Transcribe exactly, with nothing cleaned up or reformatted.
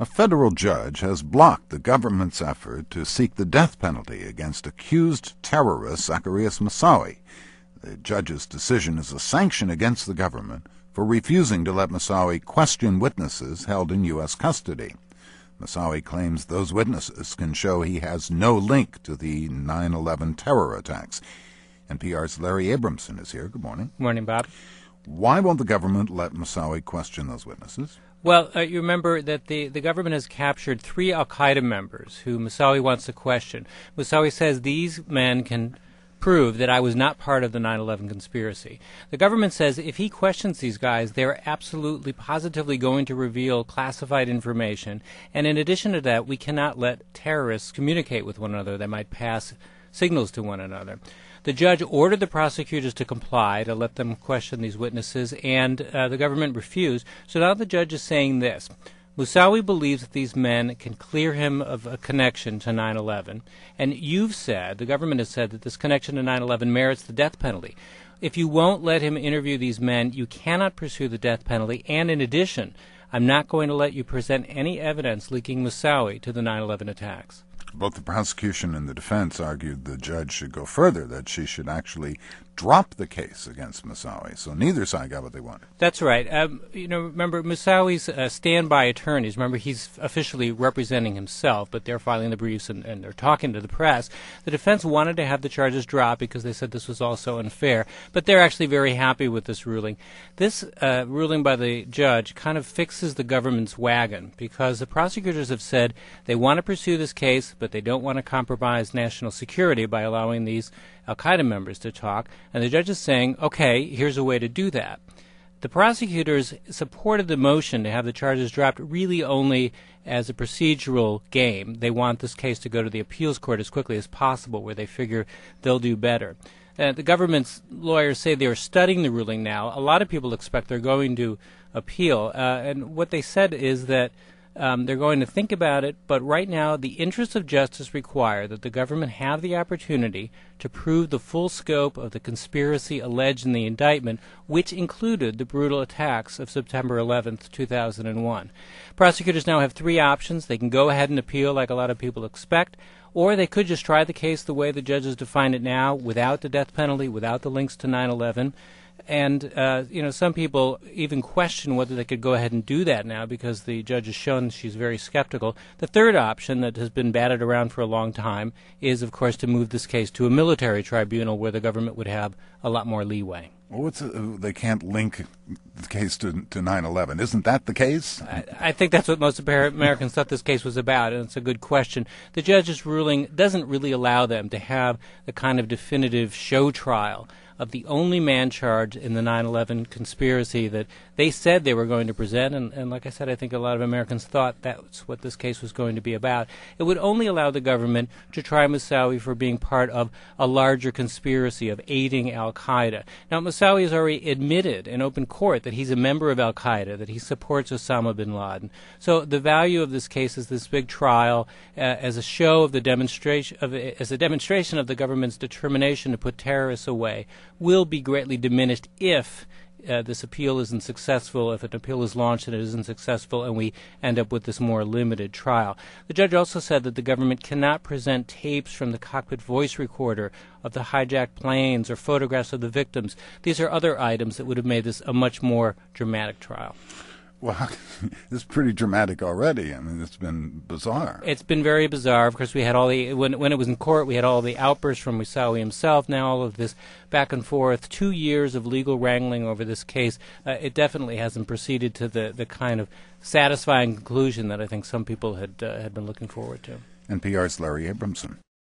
A federal judge has blocked the government's effort to seek the death penalty against accused terrorist Zacarias Moussaoui. The judge's decision is a sanction against the government for refusing to let Moussaoui question witnesses held in U S custody. Moussaoui claims those witnesses can show he has no link to the nine eleven terror attacks. N P R's Larry Abramson is here. Good morning. Good morning, Bob. Why won't the government let Moussaoui question those witnesses? Well, uh, you remember that the, the government has captured three al-Qaeda members who Moussaoui wants to question. Moussaoui says these men can prove that I was not part of the nine eleven conspiracy. The government says if he questions these guys, they're absolutely, positively going to reveal classified information. And in addition to that, we cannot let terrorists communicate with one another. They might pass signals to one another. The judge ordered the prosecutors to comply, to let them question these witnesses, and uh, the government refused. So now the judge is saying this. Moussaoui believes that these men can clear him of a connection to nine eleven. And you've said, the government has said, that this connection to nine eleven merits the death penalty. If you won't let him interview these men, you cannot pursue the death penalty. And in addition, I'm not going to let you present any evidence linking Moussaoui to the nine eleven attacks. Both the prosecution and the defense argued the judge should go further, that she should actually drop the case against Moussaoui. So neither side got what they wanted. That's right. Um, you know, remember, Moussaoui's uh, standby attorneys, remember, he's officially representing himself, but they're filing the briefs and, and they're talking to the press. The defense wanted to have the charges dropped because they said this was also unfair, but they're actually very happy with this ruling. This uh, ruling by the judge kind of fixes the government's wagon because the prosecutors have said they want to pursue this case, but they don't want to compromise national security by allowing these al-Qaeda members to talk. And the judge is saying, okay, here's a way to do that. The prosecutors supported the motion to have the charges dropped really only as a procedural game. They want this case to go to the appeals court as quickly as possible, where they figure they'll do better. Uh, the government's lawyers say they are studying the ruling now. A lot of people expect they're going to appeal. Uh, and what they said is that Um, they're going to think about it, but right now the interests of justice require that the government have the opportunity to prove the full scope of the conspiracy alleged in the indictment, which included the brutal attacks of September eleventh, two thousand one. Prosecutors now have three options. They can go ahead and appeal like a lot of people expect, or they could just try the case the way the judges define it now, without the death penalty, without the links to nine eleven. And, uh, you know, some people even question whether they could go ahead and do that now because the judge has shown she's very skeptical. The third option that has been batted around for a long time is, of course, to move this case to a military tribunal where the government would have a lot more leeway. Well, what's a, they can't link the case to, to nine eleven. Isn't that the case? I, I think that's what most Americans thought this case was about, and it's a good question. The judge's ruling doesn't really allow them to have the kind of definitive show trial of the only man charged in the nine eleven conspiracy that they said they were going to present. And, and like I said, I think a lot of Americans thought that's what this case was going to be about. It would only allow the government to try Moussaoui for being part of a larger conspiracy of aiding al-Qaeda. Now, Moussaoui has already admitted in open court that he's a member of al-Qaeda, that he supports Osama bin Laden. So the value of this case is this big trial uh, as a show of the demonstration, of, as a demonstration of the government's determination to put terrorists away, will be greatly diminished if uh, this appeal isn't successful, if an appeal is launched and it isn't successful, and we end up with this more limited trial. The judge also said that the government cannot present tapes from the cockpit voice recorder of the hijacked planes or photographs of the victims. These are other items that would have made this a much more dramatic trial. Well, it's pretty dramatic already. I mean, it's been bizarre. It's been very bizarre. Of course, we had all the, when when it was in court, we had all the outbursts from Moussaoui himself. Now all of this back and forth, two years of legal wrangling over this case. Uh, it definitely hasn't proceeded to the, the kind of satisfying conclusion that I think some people had uh, had been looking forward to. N P R's Larry Abramson.